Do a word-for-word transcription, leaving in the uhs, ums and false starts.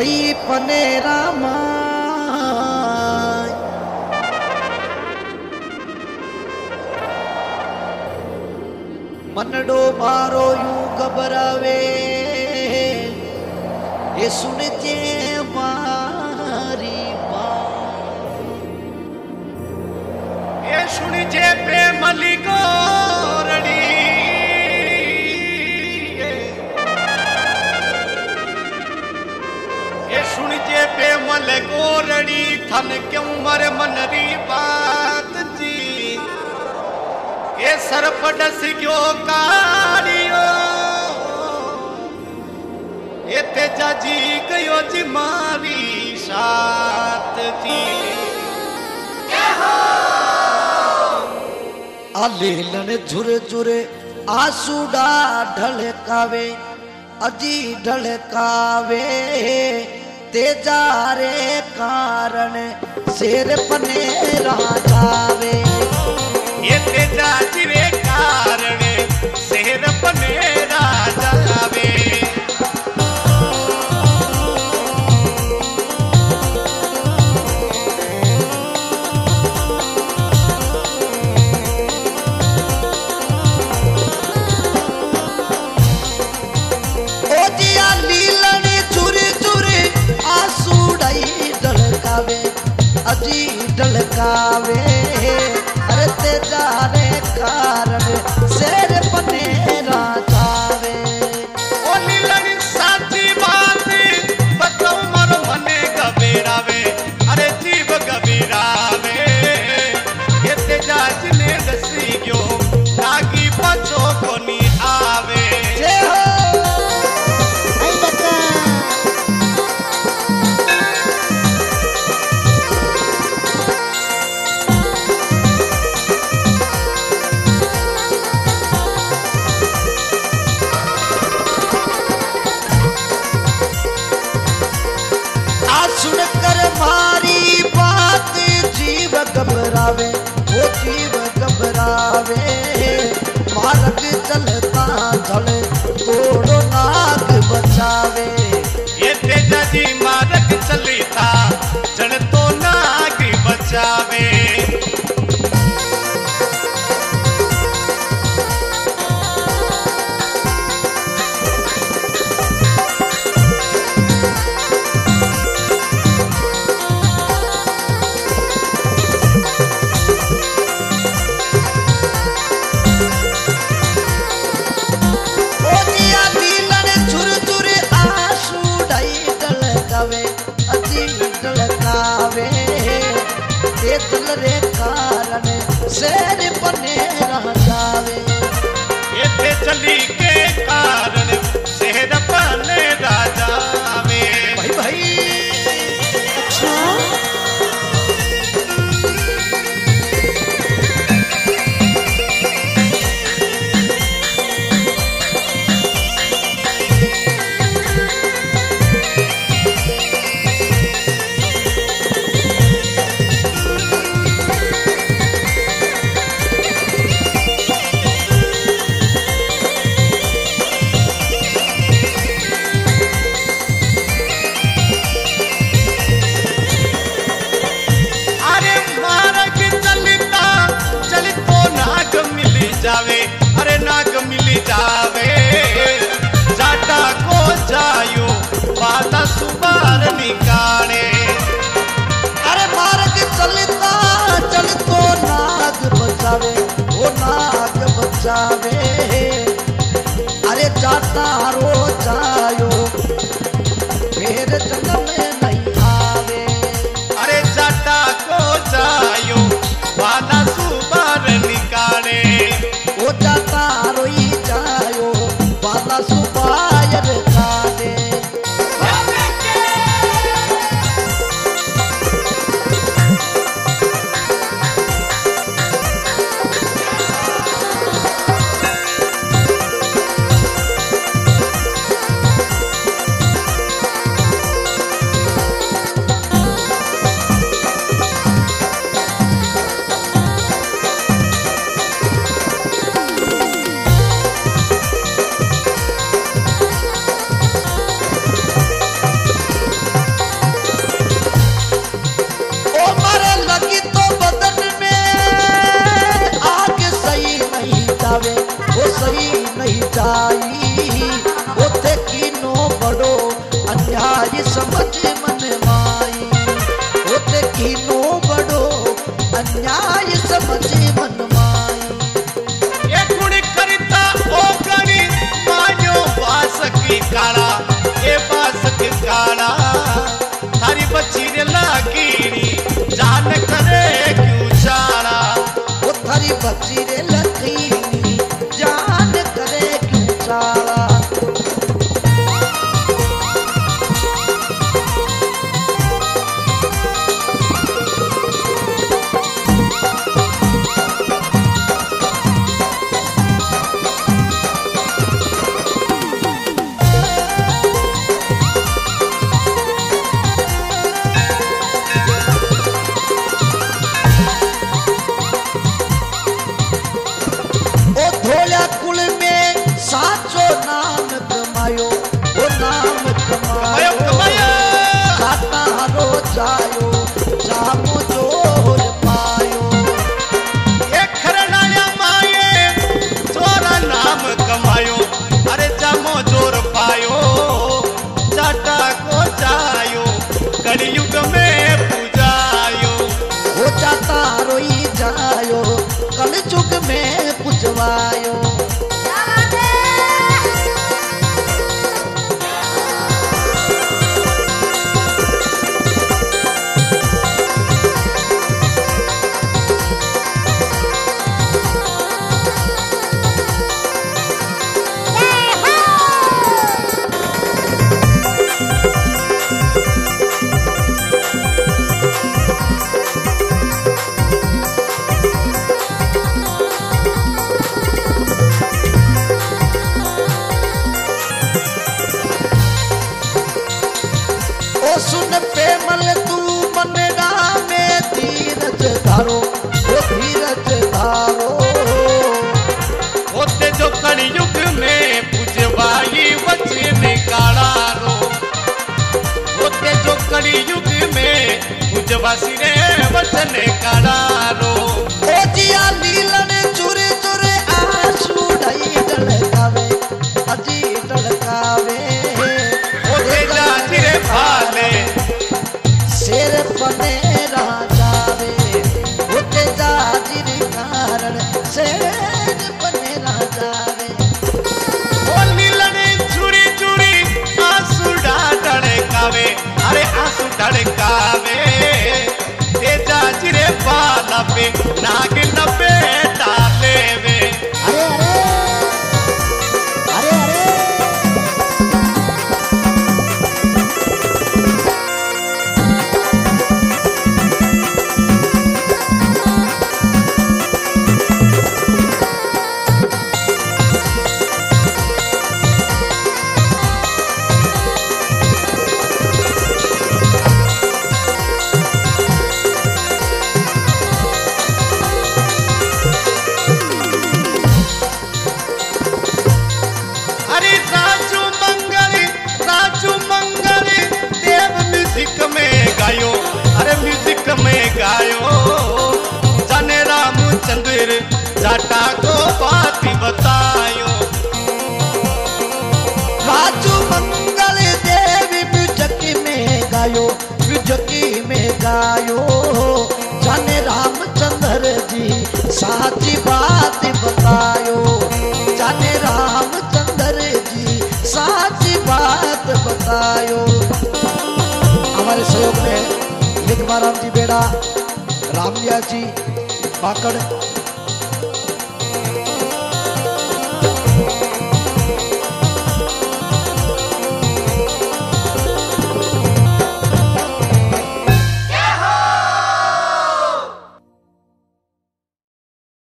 गई Panera my मनडो मारो you घबरावे ये सुन जे मारी बात ये सुन जे प्रेम गोरड़ी ये सुन जे प्रेम गोरड़ी थन क्यों मर मनरी बात जी ये सरपडस क्यों कारियो ये तेजा जी गयो जी मारी साथ जी आलेलन झुरे झुरे आसूडा ढलकावे अजी ढलकावे तेजा रे कारण शेर पनेरा जावे ये तेजा जी रे कारण शेर पनेरा जावे अजी ढलकावे अरे तेजा रे कारण शेर पनेरा जावे ओ नीलड़ी साची बात बताओ मरो मने गबेरावे अरे जीव गबेरावे ये तेजा जिने दसी गयो नागी पछो कोनी आवे जे हो आई बता घबरावे वो जीव घबरावे मार्ग चलता चले तोड़ो नाग बचावे ये तेजा जी मार्ग चलता चल तो नाग बचावे चल रे कारण शेर पनेरा जावे ये ते चली के कारण शेर पनेरा जावे भाई भाई अच्छा जावे अरे नाग मिली जावे जाटा को जायो बाला सुबार निकाले अरे मार्ग चलता चल तो नाग बचावे वो नाग बचावे अरे जाता रो जायो फिर जन्म में नहीं आवे अरे जाटा को जायो बाला सुबार निकाले वो जाता रोई जायो बाला सुबायर काटे न्याय समझी मन माई। ये कुड़ करता ओ करी मायो बास की काला ए बास की काला थारी बच्ची रे लाकीड़ी जान करे क्यों चाला। वो थारी बच्ची रे लकीड़ी जान करे क्यों चाला। कुल में साचो नाम कमायो, वो नाम कमायो काटा हरो जायो जामो जोर पायो। ये खरनाया माये चोरा नाम कमायो अरे जामो जोर पायो चाटा को जायो कलयुग में पूजायो। वो चाटा रोई जायो कलयुग में पुजवायो। सुन पेमल तू मनडा में धीरज धारो, वो धीरज धारो। होते जो कलयुग में पूजवाई वचन काड़ा रो। होते जो कलयुग में पूजवासी रे वचन काड़ा रो। ओ जिया नीलन चुरे चुरे आंसू ढई ढलकावे अजी ढलकावे। शेर बने राजावे होते जाजिर कारण शेर बने राजावे। ओ नीलने चुरी चुरी आंसू ढड़कावे अरे आंसू ढड़कावे ते जाजिरे बाला पे नाग नबे डाले वे। अरे अरे अरे अरे जाने रामचंद्र जाटा को बात बतायो। राजू मंगल देवी म्यूजकी में गायो, म्यूजकी में गायो। जाने रामचंद्र जी साची बात बतायो। जाने रामचंद्र जी साची बात बतायो। हमारे सहयोग में लिखमाराम जी बेड़ा, रामलिया जी पाकड़,